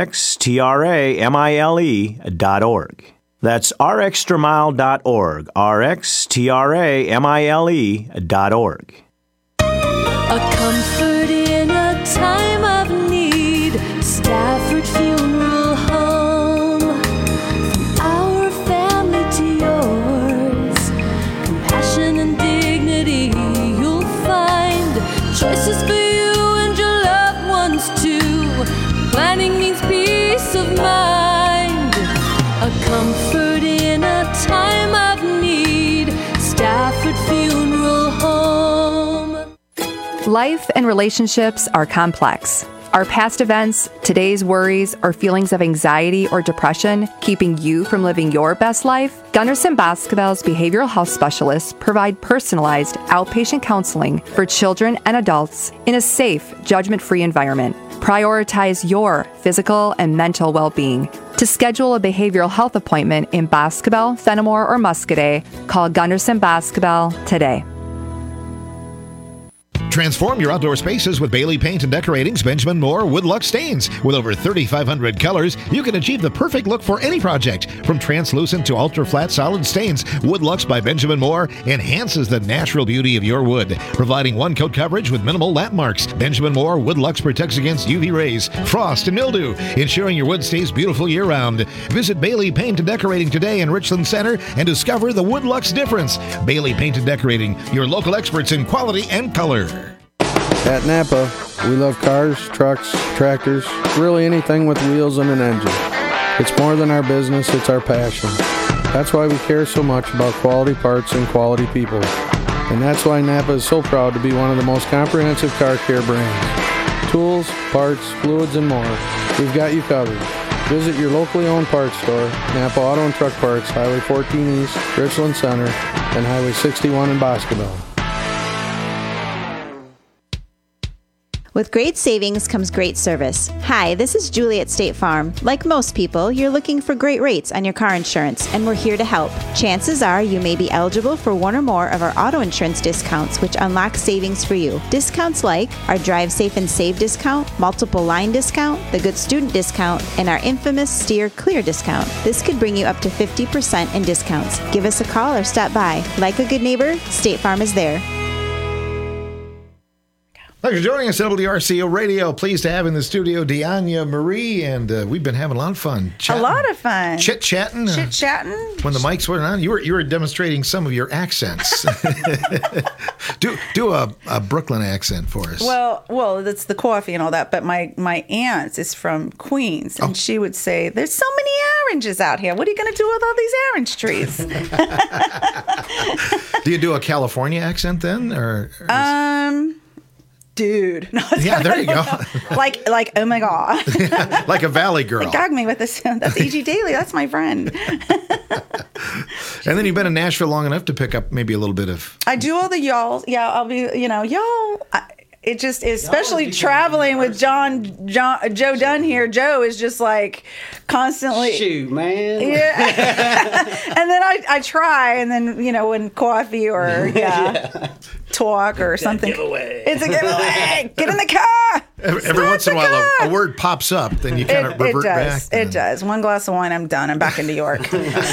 Speaker 1: rxtramile.org. That's rxtramile.org, rxtramile.org.
Speaker 18: A comfort in a time of need. Stafford Funeral Home. From our family to yours. Compassion and dignity you'll find. Choices for you and your loved ones too. Planning means peace of mind. A comfort in a time of need. Stafford Funeral Home.
Speaker 3: Life and relationships are complex. Are past events, today's worries, or feelings of anxiety or depression keeping you from living your best life? Gunderson Boscobel's behavioral health specialists provide personalized outpatient counseling for children and adults in a safe, judgment-free environment. Prioritize your physical and mental well-being. To schedule a behavioral health appointment in Boscobel, Fenimore, or Muscadet, call Gunderson Boscobel today.
Speaker 2: Transform your outdoor spaces with Bailey Paint and Decorating's Benjamin Moore Woodluck Stains. With over 3,500 colors, you can achieve the perfect look for any project. From translucent to ultra-flat solid stains, Woodlucks by Benjamin Moore enhances the natural beauty of your wood, providing one-coat coverage with minimal lap marks. Benjamin Moore Woodlucks protects against UV rays, frost, and mildew, ensuring your wood stays beautiful year-round. Visit Bailey Paint and Decorating today in Richland Center and discover the Woodlucks difference. Bailey Paint and Decorating, your local experts in quality and color.
Speaker 4: At Napa, we love cars, trucks, tractors, really anything with wheels and an engine. It's more than our business, it's our passion. That's why we care so much about quality parts and quality people. And that's why Napa is so proud to be one of the most comprehensive car care brands. Tools, parts, fluids, and more. We've got you covered. Visit your locally owned parts store, Napa Auto and Truck Parts, Highway 14 East, Richland Center, and Highway 61 in Boscoville.
Speaker 5: With great savings comes great service. Hi, this is Julie at State Farm. Like most people, you're looking for great rates on your car insurance, and we're here to help. Chances are you may be eligible for one or more of our auto insurance discounts, which unlock savings for you. Discounts like our Drive Safe and Save discount, multiple line discount, the Good Student discount, and our infamous Steer Clear discount. This could bring you up to 50% in discounts. Give us a call or stop by. Like a good neighbor, State Farm is there.
Speaker 2: Thanks for joining us at WRCO Radio. Pleased to have in the studio Deanya Marie, and we've been having a lot of fun.
Speaker 17: A lot of fun.
Speaker 2: Chit-chatting.
Speaker 17: Chit-chatting.
Speaker 2: When the mics weren't on, you were demonstrating some of your accents. do a Brooklyn accent for us.
Speaker 17: Well, that's the coffee and all that, but my aunt is from Queens, and she would say, "There's so many oranges out here. What are you going to do with all these orange trees?"
Speaker 2: Do you do a California accent then, or
Speaker 17: dude. No,
Speaker 2: yeah, there you go.
Speaker 17: like, oh my God.
Speaker 2: Like a valley girl.
Speaker 17: Gag me with this. That's E.G. Daily. That's my friend.
Speaker 2: And then you've been in Nashville long enough to pick up maybe a little bit of...
Speaker 17: I do all the y'all. Yeah, I'll be, y'all. It just, especially traveling with Joe Dunn here. Joe is just like constantly.
Speaker 16: Shoot, man.
Speaker 17: Yeah. And then I try, and then, when coffee or, talk or something. It's a giveaway. Get in the car.
Speaker 2: Every once in a while, a word pops up, then you kind of revert back.
Speaker 17: It does. One glass of wine, I'm done. I'm back in New York.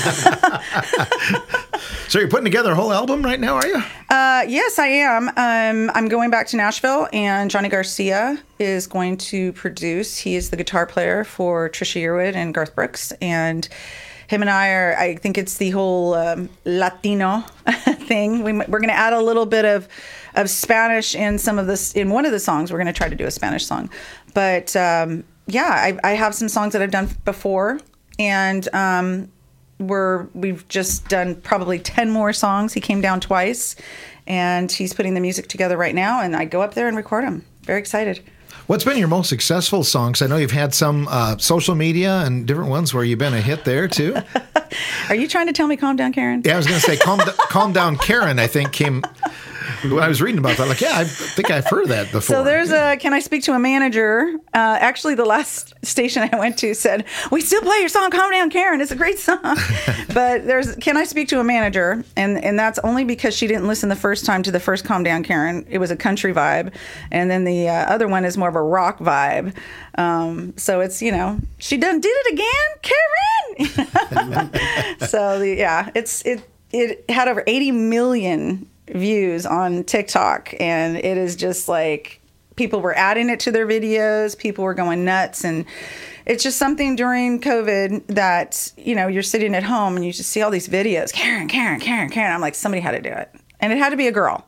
Speaker 2: So you're putting together a whole album right now, are you?
Speaker 17: Yes, I am. I'm going back to Nashville, and Johnny Garcia is going to produce. He is the guitar player for Trisha Yearwood and Garth Brooks, and him and I think it's the whole Latino thing. We're going to add a little bit of Spanish in some of this. In one of the songs, we're going to try to do a Spanish song. But I have some songs that I've done before, and we've just done probably 10 more songs. He came down twice, and he's putting the music together right now, and I go up there and record them. Very excited.
Speaker 2: What's been your most successful songs? I know you've had some social media and different ones where you've been a hit there, too.
Speaker 17: Are you trying to tell me Calm Down, Karen?
Speaker 2: Yeah, I was going to say Calm Down, Karen, I think came... When I was reading about that, I think I've heard that before.
Speaker 17: So there's Can I Speak to a Manager? Actually, the last station I went to said, we still play your song, Calm Down, Karen. It's a great song. But there's Can I Speak to a Manager? And that's only because she didn't listen the first time to the first Calm Down, Karen. It was a country vibe. And then the other one is more of a rock vibe. So it's, she done did it again, Karen! So, it had over 80 million views on TikTok, and it is just like people were adding it to their videos, people were going nuts, and it's just something during COVID that you're sitting at home and you just see all these videos, Karen. I'm like, somebody had to do it, and it had to be a girl.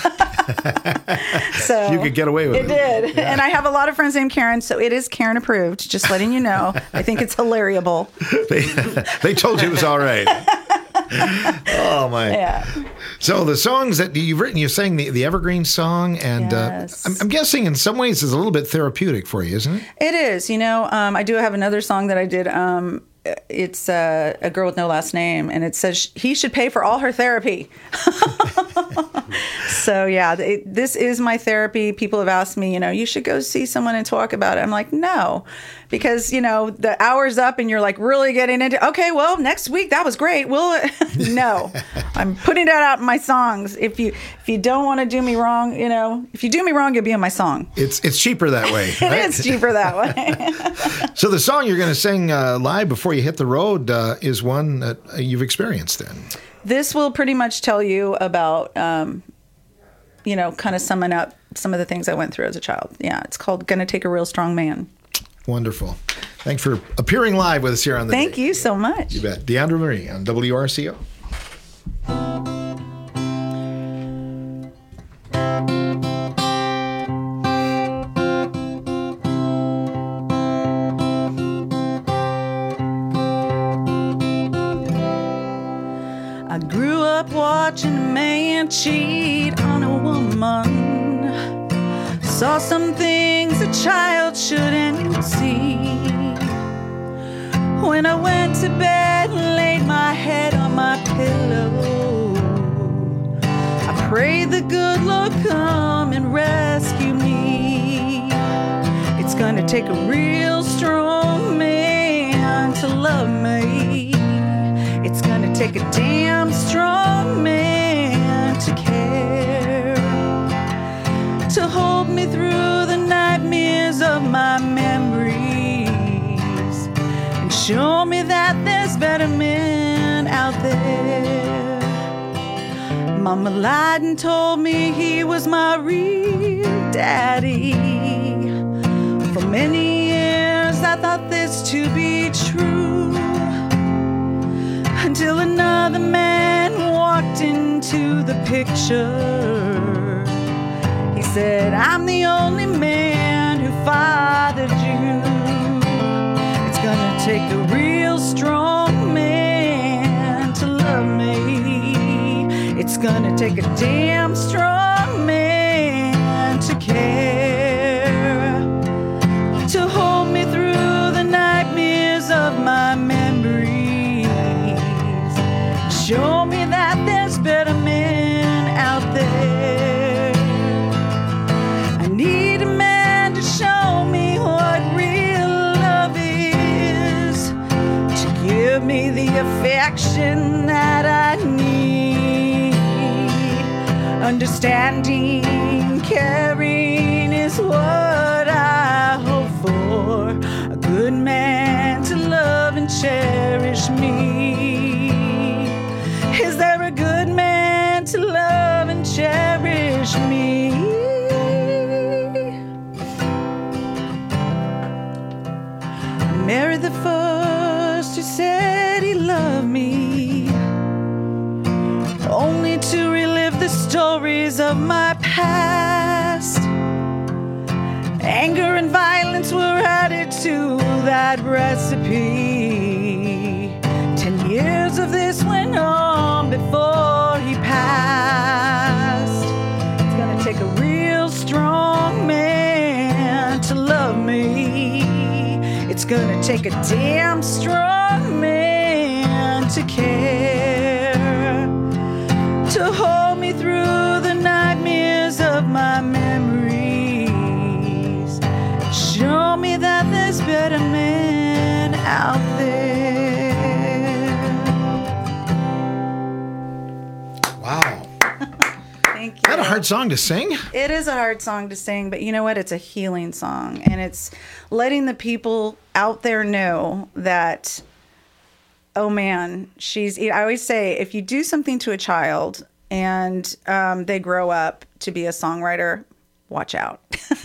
Speaker 17: So
Speaker 2: you could get away with it.
Speaker 17: It did. Yeah. And I have a lot of friends named Karen, so it is Karen approved, just letting you know. I think it's hilariable.
Speaker 2: They told you it was all right. Oh my!
Speaker 17: Yeah.
Speaker 2: So the songs that you've written, you sang the Evergreen song, and
Speaker 17: yes.
Speaker 2: I'm guessing in some ways it's a little bit therapeutic for you, isn't it?
Speaker 17: It is. I do have another song that I did. It's a girl with no last name, and it says he should pay for all her therapy. So yeah, this is my therapy. People have asked me, you should go see someone and talk about it. I'm like, no, because the hour's up and you're like really getting into. Okay, well, next week that was great. Well, no, I'm putting that out in my songs. If you don't want to do me wrong, if you do me wrong, you'll be in my song.
Speaker 2: It's cheaper that way.
Speaker 17: It
Speaker 2: right?
Speaker 17: is cheaper that way.
Speaker 2: So the song you're going to sing live before you hit the road is one that you've experienced then.
Speaker 17: This will pretty much tell you about, kind of summing up some of the things I went through as a child. Yeah, it's called Gonna Take a Real Strong Man.
Speaker 2: Wonderful. Thanks for appearing live with us here on the
Speaker 17: Thank you so much.
Speaker 2: You bet. Deandra Marie on WRCO.
Speaker 17: cheat on a woman. Saw some things a child shouldn't see. When I went to bed and laid my head on my pillow, I prayed the good Lord come and rescue me. It's gonna take a real strong man to love me. It's gonna take a damn strong man to care, to hold me through the nightmares of my memories, and show me that there's better men out there. Mama lied and told me he was my real daddy. For many years I thought this to be true, until another man walked into the picture. He said, I'm the only man who fathered you. It's gonna take a real strong man to love me. It's gonna take a damn strong man to care, to hold me through the nightmares of my memories. Show me that there's better men out there. I need a man to show me what real love is, to give me the affection that I need. Understanding, caring is what I hope for. A good man to love and cherish me. Is there a good man to love and cherish me? I married the first who said he loved me, only to relive the stories of my past. Anger and violence were added to that recipe. 10 years of this went on before he passed. It's gonna take a real strong man to love me. It's gonna take a damn strong man to care, to hold me through the nightmares of my memories. Show me that there's better men out there.
Speaker 2: Wow.
Speaker 17: Thank you.
Speaker 2: Is that a hard song to sing?
Speaker 17: It is a hard song to sing, but you know what? It's a healing song, and it's letting the people out there know that, oh man, I always say, if you do something to a child and they grow up to be a songwriter, watch out.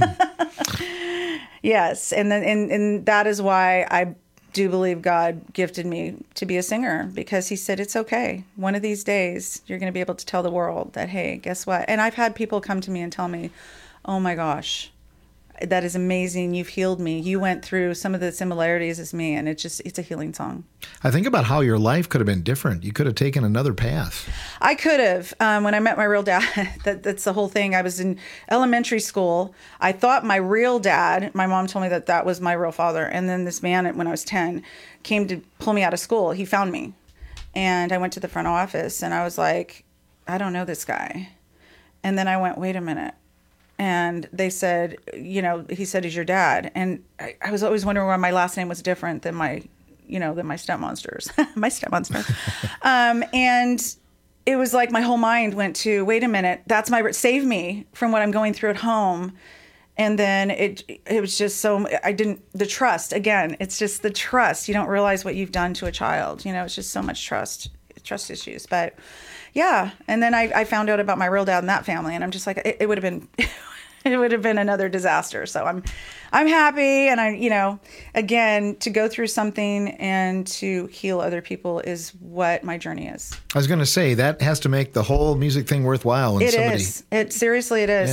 Speaker 17: Yes, and that is why I do believe God gifted me to be a singer, because he said, it's okay. One of these days, you're going to be able to tell the world that, hey, guess what? And I've had people come to me and tell me, oh my gosh, that is amazing. You've healed me. You went through some of the similarities as me. And it's a healing song.
Speaker 2: I think about how your life could have been different. You could have taken another path.
Speaker 17: I could have. When I met my real dad, that's the whole thing. I was in elementary school. I thought my real dad, my mom told me that was my real father. And then this man, when I was 10, came to pull me out of school. He found me. And I went to the front office and I was like, I don't know this guy. And then I went, wait a minute. And they said, he said, he's your dad. And I was always wondering why my last name was different than my stepmonsters, my stepmonster. And it was like my whole mind went to, wait a minute, that's save me from what I'm going through at home. And then it was just the trust, again, it's just the trust. You don't realize what you've done to a child. It's just so much trust issues. But yeah. And then I found out about my real dad and that family. And I'm just like, it would have been, it would have been another disaster. So I'm happy. And again, to go through something and to heal other people is what my journey is.
Speaker 2: I was going to say, that has to make the whole music thing worthwhile.
Speaker 17: It is. Seriously, it is.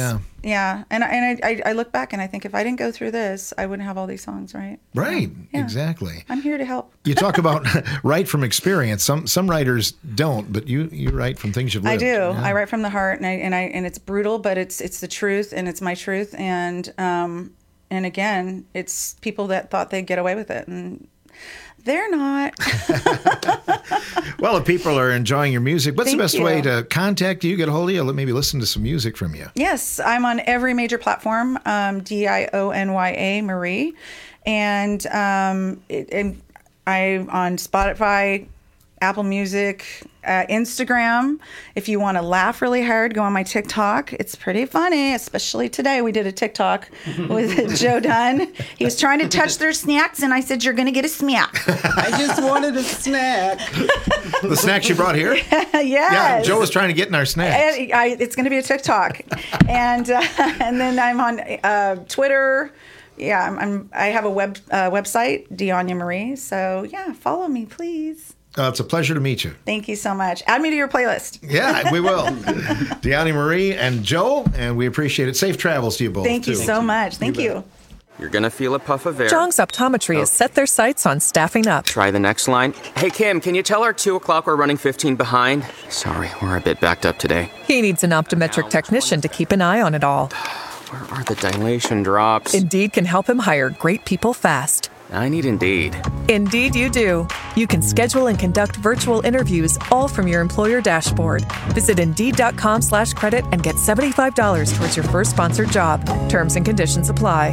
Speaker 17: Yeah. And I look back and I think if I didn't go through this, I wouldn't have all these songs, right?
Speaker 2: Right. Yeah. Exactly.
Speaker 17: I'm here to help.
Speaker 2: You talk about write from experience. Some writers don't, but you write from things you've lived.
Speaker 17: I do.
Speaker 2: Yeah.
Speaker 17: I write from the heart, and it's brutal, but it's the truth, and it's my truth. And again, it's people that thought they'd get away with it, and they're not.
Speaker 2: Well, if people are enjoying your music, what's
Speaker 17: Thank
Speaker 2: the best
Speaker 17: you.
Speaker 2: way to contact you, get a hold of you, maybe listen to some music from you?
Speaker 17: Yes, I'm on every major platform, DIONYA Marie, and I'm on Spotify, Apple Music, Instagram. If you want to laugh really hard, go on my TikTok. It's pretty funny, especially today. We did a TikTok with Joe Dunn. He was trying to touch their snacks, and I said, "You're going to get a smack."
Speaker 6: I just wanted a snack.
Speaker 2: The snacks you brought here?
Speaker 17: Yes.
Speaker 2: Yeah, Joe was trying to get in our snacks.
Speaker 17: It's going to be a TikTok. And then I'm on Twitter. Yeah, I have a website, Deonya Marie. So, yeah, follow me, please.
Speaker 2: It's a pleasure to meet you.
Speaker 17: Thank you so much. Add me to your playlist.
Speaker 2: Yeah, we will. Deonya Marie and Joe, and we appreciate it. Safe travels to you both.
Speaker 17: Thank you so much. Thank you.
Speaker 7: You're going to feel a puff of air.
Speaker 8: Jong's Optometry has set their sights on staffing up.
Speaker 7: Try the next line. Hey, Kim, can you tell our 2 o'clock we're running 15 behind? Sorry, we're a bit backed up today.
Speaker 8: He needs an optometric technician to keep an eye on it all.
Speaker 7: Where are the dilation drops?
Speaker 8: Indeed can help him hire great people fast.
Speaker 7: I need Indeed.
Speaker 8: Indeed you do. You can schedule and conduct virtual interviews all from your employer dashboard. Visit Indeed.com/credit and get $75 towards your first sponsored job. Terms and conditions apply.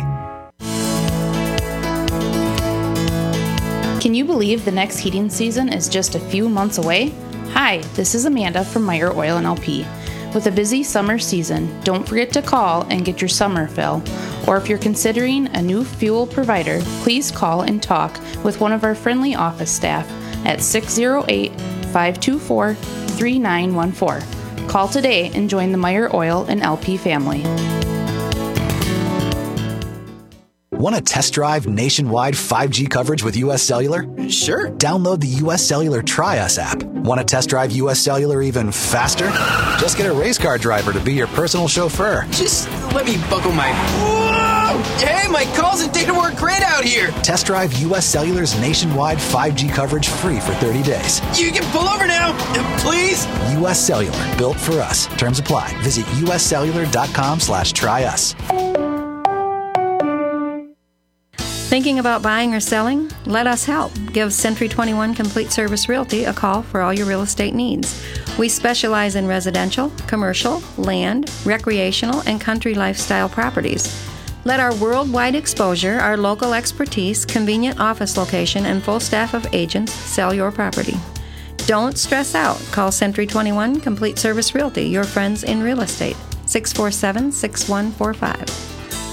Speaker 9: Can you believe the next heating season is just a few months away? Hi, this is Amanda from Meyer Oil and LP. With a busy summer season, don't forget to call and get your summer fill. Or if you're considering a new fuel provider, please call and talk with one of our friendly office staff at 608-524-3914. Call today and join the Meyer Oil and LP family.
Speaker 13: Want to test drive nationwide 5G coverage with U.S. Cellular? Sure. Download the U.S. Cellular Try Us app. Want to test drive U.S. Cellular even faster? Just get a race car driver to be your personal chauffeur.
Speaker 7: Just let me buckle my... Whoa! Hey, my calls and data work great out here.
Speaker 13: Test drive U.S. Cellular's nationwide 5G coverage free for 30 days.
Speaker 7: You can pull over now, please.
Speaker 13: U.S. Cellular, built for us. Terms apply. Visit uscellular.com/tryus.
Speaker 19: Thinking about buying or selling? Let us help. Give Century 21 Complete Service Realty a call for all your real estate needs. We specialize in residential, commercial, land, recreational, and country lifestyle properties. Let our worldwide exposure, our local expertise, convenient office location, and full staff of agents sell your property. Don't stress out. Call Century 21 Complete Service Realty, your friends in real estate. 647-6145.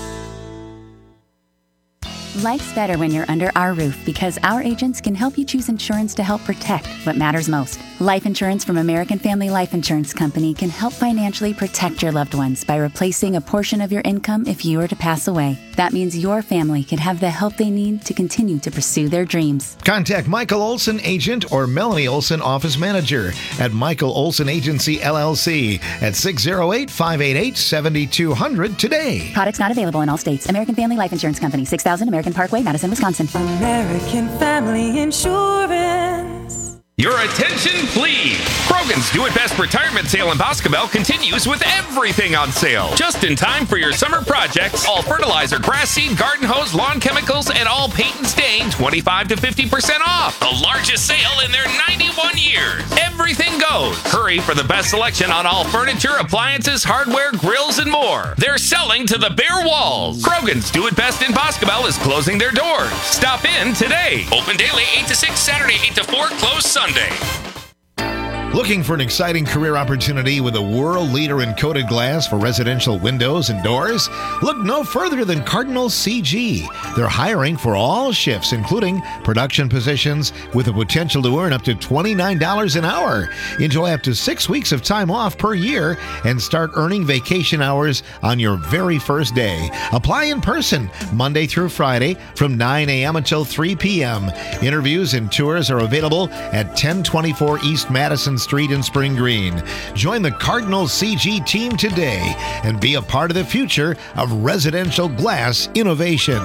Speaker 27: Life's better when you're under our roof because our agents can help you choose insurance to help protect what matters most. Life insurance from American Family Life Insurance Company can help financially protect your loved ones by replacing a portion of your income if you were to pass away. That means your family can have the help they need to continue to pursue their dreams.
Speaker 2: Contact Michael Olson, agent, or Melanie Olson, office manager at Michael Olson Agency, LLC at 608-588-7200 today.
Speaker 27: Products not available in all states. American Family Life Insurance Company, 6000 American Parkway, Madison, Wisconsin.
Speaker 18: American Family Insurance.
Speaker 28: Your attention, please. Krogan's Do It Best retirement sale in Boscobel continues with everything on sale. Just in time for your summer projects. All fertilizer, grass seed, garden hose, lawn chemicals, and all paint and stain 25 to 50% off. The largest sale in their 91 years. Everything goes. Hurry for the best selection on all furniture, appliances, hardware, grills, and more. They're selling to the bare walls. Krogan's Do It Best in Boscobel is closing their doors. Stop in today. Open daily 8 to 6, Saturday 8 to 4, closed Sunday.
Speaker 2: Looking for an exciting career opportunity with a world leader in coated glass for residential windows and doors? Look no further than Cardinal CG. They're hiring for all shifts, including production positions, with the potential to earn up to $29 an hour. Enjoy up to 6 weeks of time off per year and start earning vacation hours on your very first day. Apply in person Monday through Friday from 9 a.m. until 3 p.m. Interviews and tours are available at 1024 East Madison
Speaker 10: Street in Spring Green. Join the Cardinals CG team today and be a part of the future of residential glass innovation.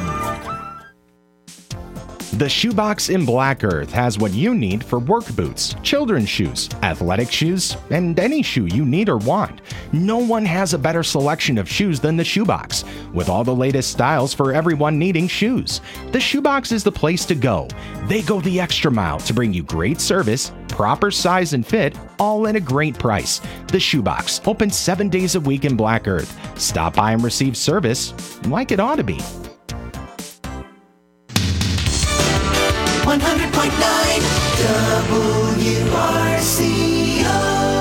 Speaker 12: The Shoebox in Black Earth has what you need for work boots, children's shoes, athletic shoes, and any shoe you need or want. No one has a better selection of shoes than the Shoebox, with all the latest styles for everyone needing shoes. The Shoebox is the place to go. They go the extra mile to bring you great service, proper size and fit, all at a great price. The Shoebox, open 7 days a week in Black Earth. Stop by and receive service like it ought to be.
Speaker 11: 100.9 WRCO.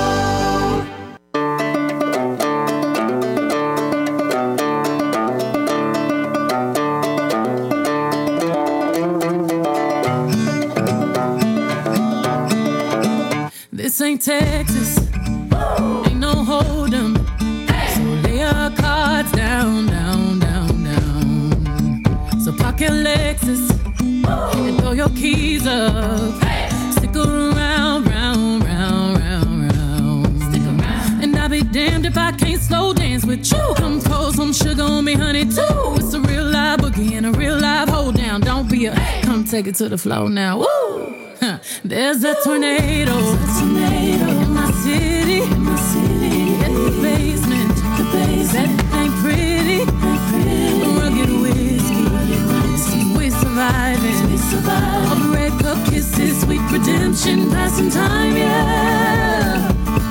Speaker 18: This ain't Texas, ain't no hold'em. So lay your cards down, down, down, down. So park your Lexus and throw your keys up. Stick around, round, round, round, round. Stick around. And I'll be damned if I can't slow dance with you. Come pour some sugar on me, honey, too. It's a real live boogie and a real live hold down. Don't be a, come take it to the floor now. Woo! There's a tornado in my city, in the basement. That ain't pretty, rugged whiskey. We surviving. All the red cup kisses, sweet redemption, passing time, yeah.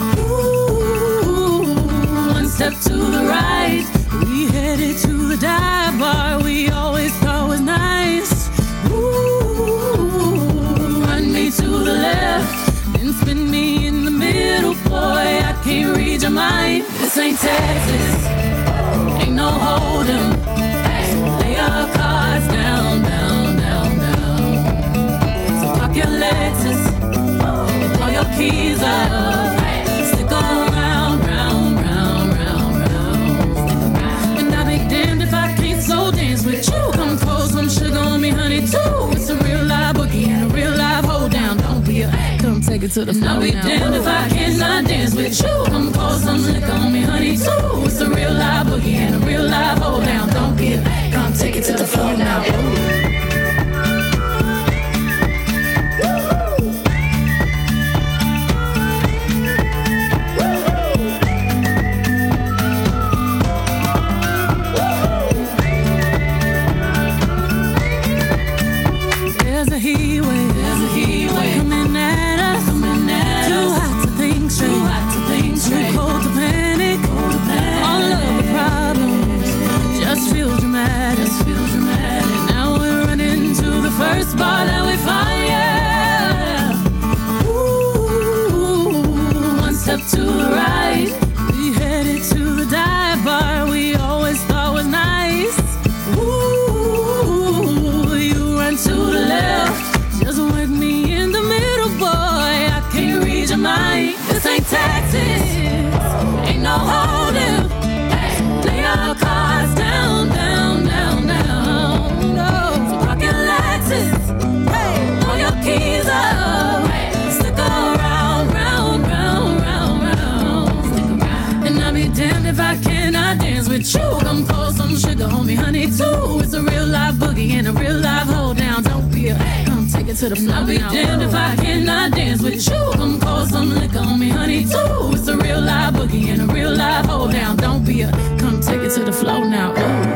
Speaker 18: Ooh, one step to the right, we headed to the dive bar we always thought was nice. To the left, then spin me in the middle, boy, I can't read your mind. This ain't Texas, ain't no hold'em. Lay your cards down, down, down, down. So park your Lexus and throw your keys up. Stick around, round, round, round, round. And I'll be damned if I can't slow dance with you. Come pour some sugar on me, honey, too. It's a real live boogie and a real live hold down. Don't be a, come take it to the floor. I'll be damned if I cannot dance with you. Come pour some liquor on me, honey, too. It's a real live boogie and a real live hold down. Don't be a, come take it to the floor now. There's a heat wave coming at us. Too hot to think straight, too cold to panic. All of the problems just feel dramatic. Now we're running to the first bar that we find, yeah. Ooh, one step to the right, we headed to the dive bar we always thought was nice. Ooh, you run to the left, just with me in the middle, boy, I can't read your mind. This ain't Texas, ain't no hold'em. Lay your cards down, down, down, down. No, so park your Lexus, throw your keys up. Stick around, round, round, round, round. And I'll be damned if I cannot dance with you. Come pour some sugar on me, honey, too. It's a real live boogie and a real live hold down. Don't be a, come take it to the floor. I'll be damned if I cannot dance with you. Come pour some liquor on me, honey, too. It's a real live boogie and a real live hold down. Don't be a, come take it to the floor now. Ooh.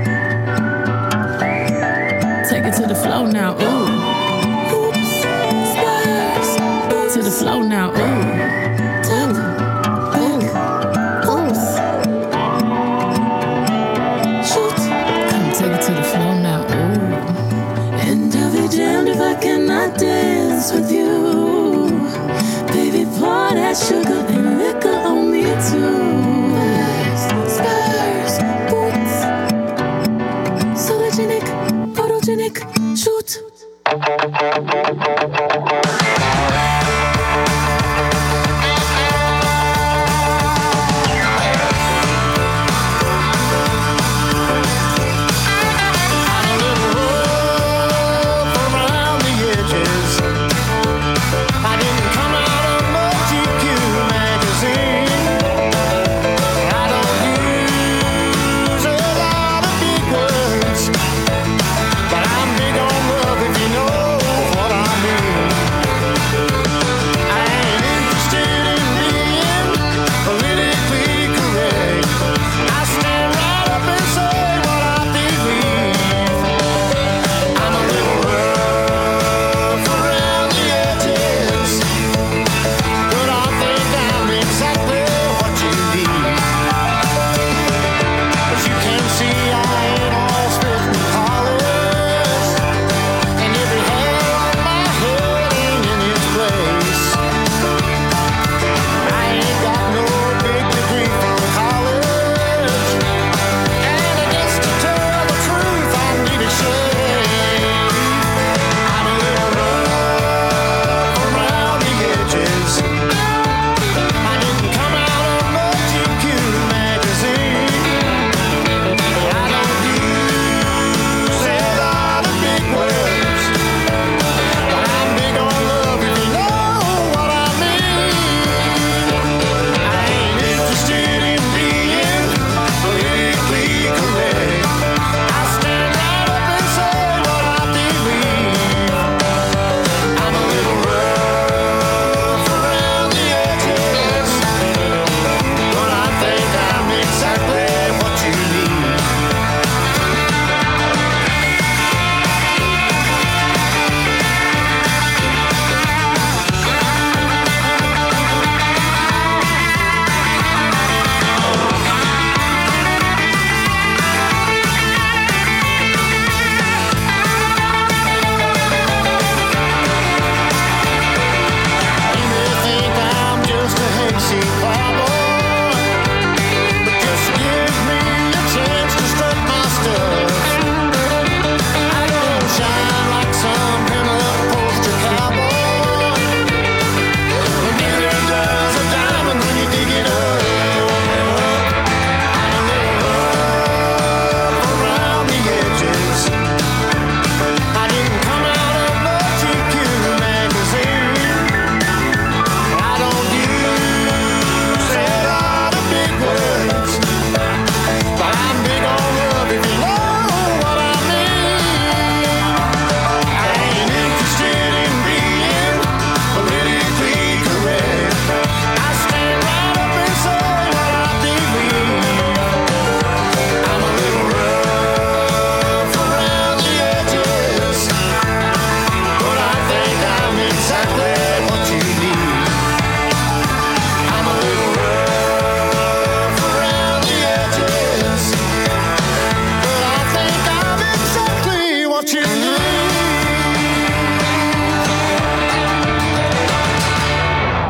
Speaker 18: Take it to the floor now. Ooh. Oops. Splash. To the floor now. Ooh. Take it to the floor now, ooh. And I'll be damned if I cannot dance with you. Baby, pour that sugar and liquor on me too. Splash,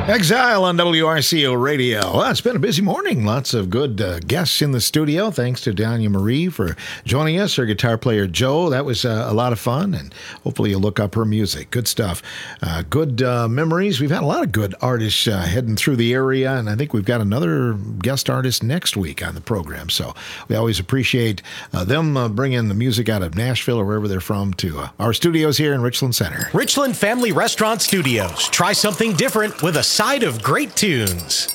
Speaker 2: Exile on WRCO Radio. Well, it's been a busy morning. Lots of good guests in the studio. Thanks to Danya Marie for joining us. Our guitar player, Joe. That was a lot of fun, and hopefully you'll look up her music. Good stuff. Good memories. We've had a lot of good artists heading through the area, and I think we've got another guest artist next week on the program. So we always appreciate them bringing the music out of Nashville or wherever they're from to our studios here in Richland Center.
Speaker 14: Richland Family Restaurant Studios. Try something different with a side of great tunes.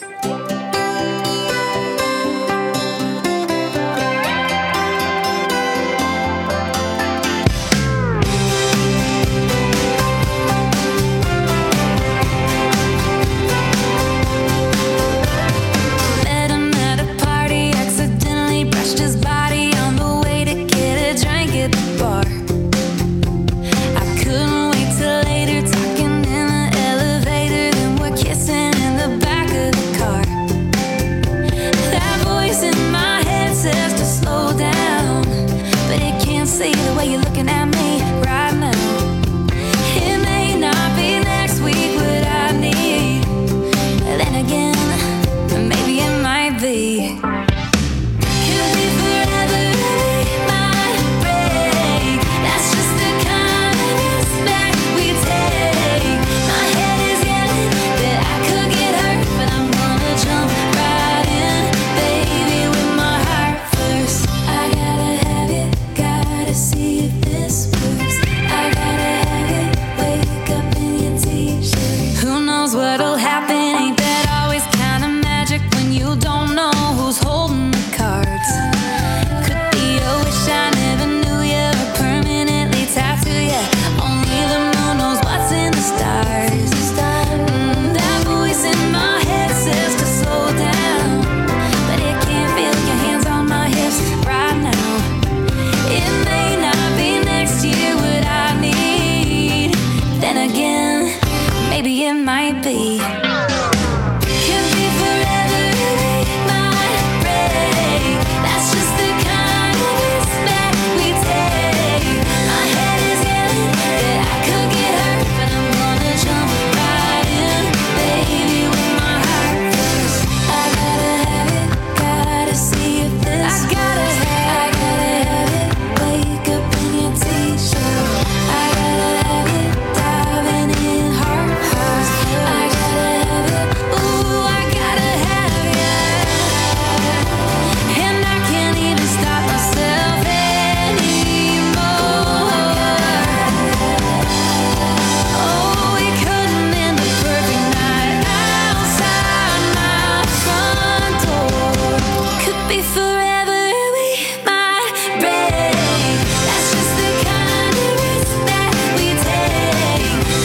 Speaker 18: Met him at a party, accidentally brushed his